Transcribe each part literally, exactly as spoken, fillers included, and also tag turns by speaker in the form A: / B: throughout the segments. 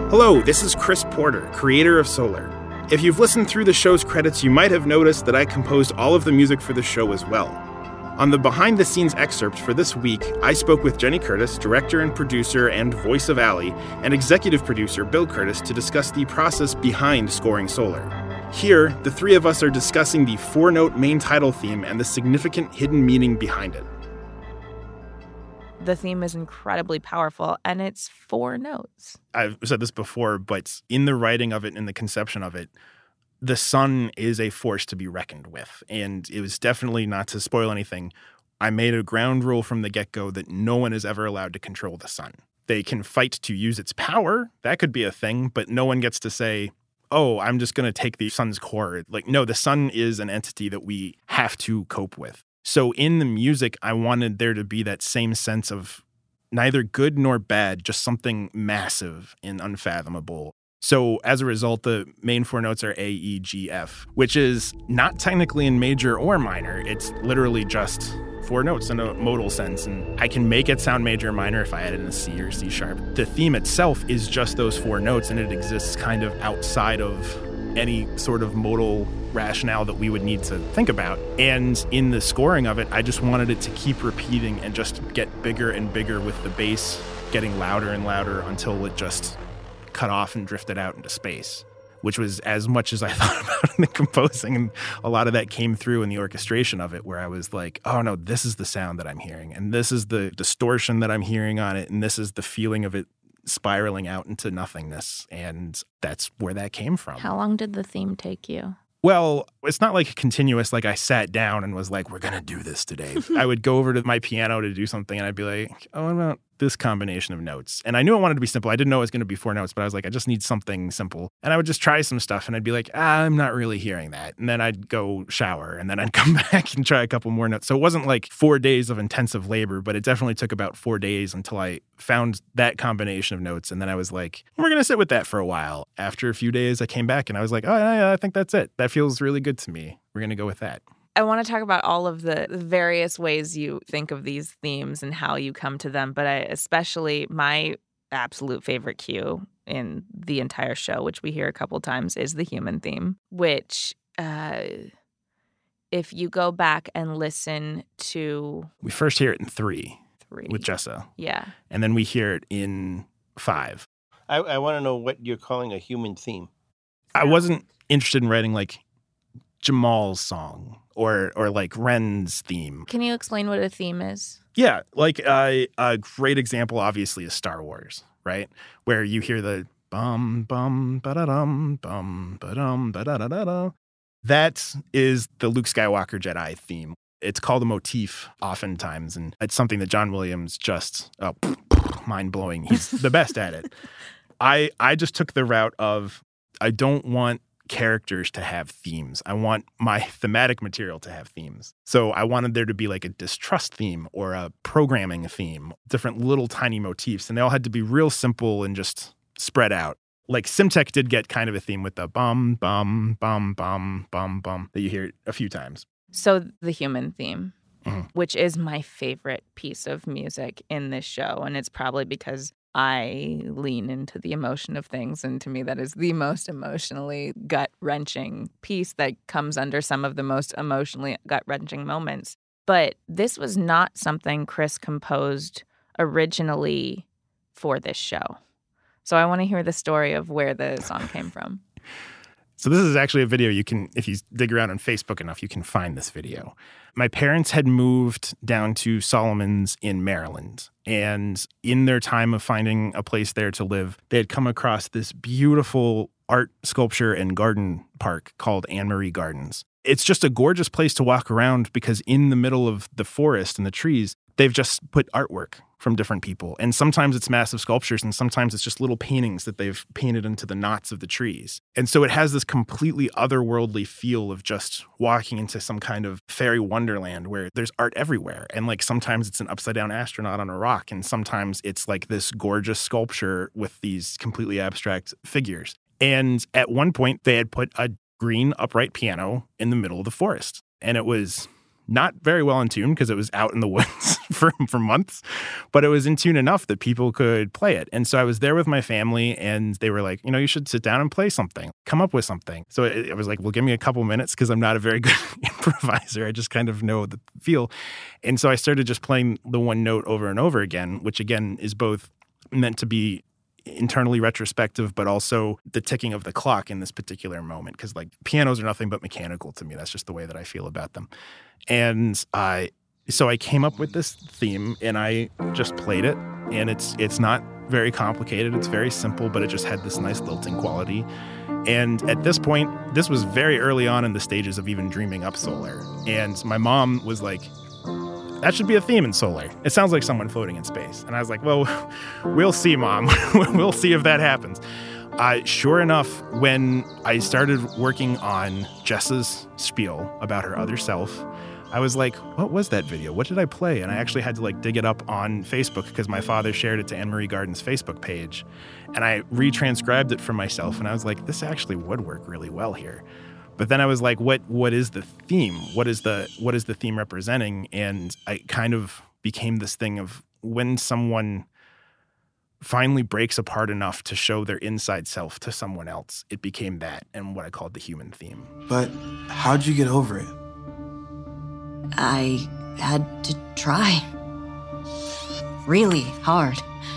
A: Hello, this is Chris Porter, creator of Solar. If you've listened through the show's credits, you might have noticed that I composed all of the music for the show as well. On the behind-the-scenes excerpt for this week, I spoke with Jenny Curtis, director and producer and voice of Allie, and executive producer Bill Curtis to discuss the process behind scoring Solar. Here, the three of us are discussing the four-note main title theme and the significant hidden meaning behind it.
B: The theme is incredibly powerful, and it's four notes.
A: I've said this before, but in the writing of it, in the conception of it, the sun is a force to be reckoned with. And it was definitely, not to spoil anything, I made a ground rule from the get-go that no one is ever allowed to control the sun. They can fight to use its power. That could be a thing, but no one gets to say, oh, I'm just going to take the sun's core. Like, no, the sun is an entity that we have to cope with. So in the music, I wanted there to be that same sense of neither good nor bad, just something massive and unfathomable. So as a result, the main four notes are A, E, G, F, which is not technically in major or minor. It's literally just four notes in a modal sense. And I can make it sound major or minor if I add it in a C or C sharp. The theme itself is just those four notes, and it exists kind of outside of any sort of modal rationale that we would need to think about. And in the scoring of it, I just wanted it to keep repeating and just get bigger and bigger, with the bass getting louder and louder until it just cut off and drifted out into space, which was as much as I thought about in the composing. And a lot of that came through in the orchestration of it, where I was like, oh no, this is the sound that I'm hearing, and this is the distortion that I'm hearing on it, and this is the feeling of it spiraling out into nothingness. And that's where that came from.
B: How long did the theme take you?
A: Well, it's not like continuous, like I sat down and was like, we're going to do this today. I would go over to my piano to do something, and I'd be like, oh, what about this combination of notes? And I knew I wanted to be simple. I didn't know it was going to be four notes, but I was like, I just need something simple. And I would just try some stuff, and I'd be like, ah, I'm not really hearing that. And then I'd go shower, and then I'd come back and try a couple more notes. So it wasn't like four days of intensive labor, but it definitely took about four days until I found that combination of notes. And then I was like, we're going to sit with that for a while. After a few days, I came back, and I was like, oh, yeah, I think that's it. That feels really good to me. We're going to go with that.
B: I want to talk about all of the various ways you think of these themes and how you come to them, but I especially, my absolute favorite cue in the entire show, which we hear a couple times, is the human theme, which uh, if you go back and listen to...
A: We first hear it in three,
B: three.
A: with Jessa.
B: Yeah.
A: And then we hear it in five.
C: I, I want to know what you're calling a human theme.
A: I wasn't interested in writing like Jamal's song or or like Ren's theme.
B: Can you explain what a theme is?
A: Yeah, like uh, a great example obviously is Star Wars, right? Where you hear the bum bum ba da dum bum ba dum ba da da da da. That is the Luke Skywalker Jedi theme. It's called a motif oftentimes, and it's something that John Williams just oh, mind blowing. He's the best at it. I I just took the route of I don't want characters to have themes. I want my thematic material to have themes. So I wanted there to be like a distrust theme or a programming theme, different little tiny motifs, and they all had to be real simple and just spread out. Like Simtech did get kind of a theme with the bum, bum, bum, bum, bum, bum that you hear a few times.
B: So the human theme,
A: mm-hmm.
B: which is my favorite piece of music in this show, and it's probably because I lean into the emotion of things, and to me that is the most emotionally gut-wrenching piece that comes under some of the most emotionally gut-wrenching moments. But this was not something Chris composed originally for this show. So I want to hear the story of where the song came from.
A: So this is actually a video you can, if you dig around on Facebook enough, you can find this video. My parents had moved down to Solomon's in Maryland. And in their time of finding a place there to live, they had come across this beautiful art, sculpture, and garden park called Anne Marie Gardens. It's just a gorgeous place to walk around because in the middle of the forest and the trees, they've just put artwork from different people. And sometimes it's massive sculptures, and sometimes it's just little paintings that they've painted into the knots of the trees. And so it has this completely otherworldly feel of just walking into some kind of fairy wonderland where there's art everywhere. And like sometimes it's an upside down astronaut on a rock, and sometimes it's like this gorgeous sculpture with these completely abstract figures. And at one point they had put a green upright piano in the middle of the forest. And it was not very well in tune because it was out in the woods for, for months, but it was in tune enough that people could play it. And so I was there with my family and they were like, you know, you should sit down and play something, come up with something. So I was like, well, give me a couple minutes because I'm not a very good improviser. I just kind of know the feel. And so I started just playing the one note over and over again, which again is both meant to be internally retrospective, but also the ticking of the clock in this particular moment. Because like pianos are nothing but mechanical to me. That's just the way that I feel about them. And I, so I came up with this theme and I just played it. And it's it's not very complicated. It's very simple, but it just had this nice lilting quality. And at this point, this was very early on in the stages of even dreaming up Solar. And my mom was like, that should be a theme in Solar. It sounds like someone floating in space. And I was like, well, we'll see, Mom. We'll see if that happens. Uh, sure enough, when I started working on Jess's spiel about her other self, I was like, what was that video? What did I play? And I actually had to like dig it up on Facebook because my father shared it to Anne Marie Garden's Facebook page. And I retranscribed it for myself. And I was like, this actually would work really well here. But then I was like, what what is the theme? What is the what is the theme representing? And I kind of became this thing of when someone finally breaks apart enough to show their inside self to someone else, it became that and what I called the human theme.
D: But how'd you get over it?
E: I had to try. Really hard.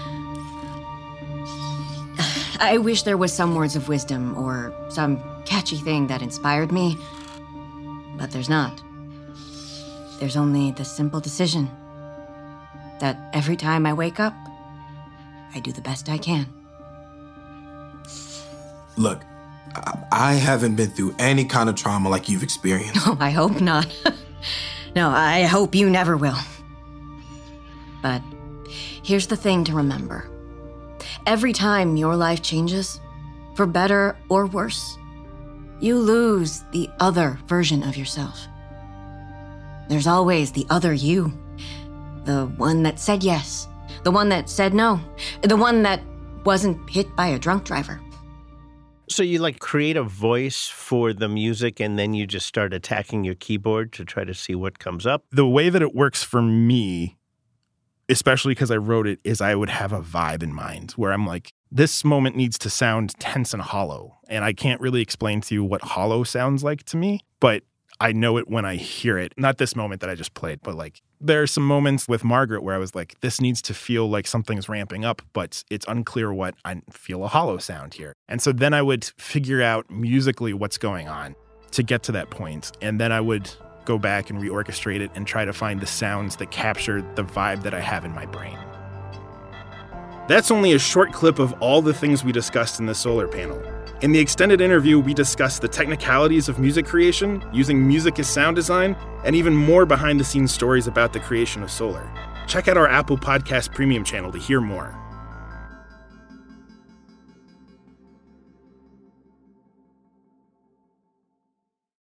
E: I wish there was some words of wisdom or some catchy thing that inspired me, but there's not. There's only the simple decision that every time I wake up, I do the best I can.
D: Look, I, I haven't been through any kind of trauma like you've experienced.
E: Oh, I hope not. No, I hope you never will. But here's the thing to remember. Every time your life changes, for better or worse, you lose the other version of yourself. There's always the other you. The one that said yes. The one that said no. The one that wasn't hit by a drunk driver.
C: So you like create a voice for the music and then you just start attacking your keyboard to try to see what comes up?
A: The way that it works for me, especially because I wrote it, is I would have a vibe in mind where I'm like, this moment needs to sound tense and hollow. And I can't really explain to you what hollow sounds like to me, but I know it when I hear it. Not this moment that I just played, but like there are some moments with Margaret where I was like, this needs to feel like something's ramping up, but it's unclear what. I feel a hollow sound here. And so then I would figure out musically what's going on to get to that point. And then I would go back and reorchestrate it and try to find the sounds that capture the vibe that I have in my brain. That's only a short clip of all the things we discussed in the Solar panel. In the extended interview, we discussed the technicalities of music creation, using music as sound design, and even more behind-the-scenes stories about the creation of Solar. Check out our Apple Podcast Premium channel to hear more.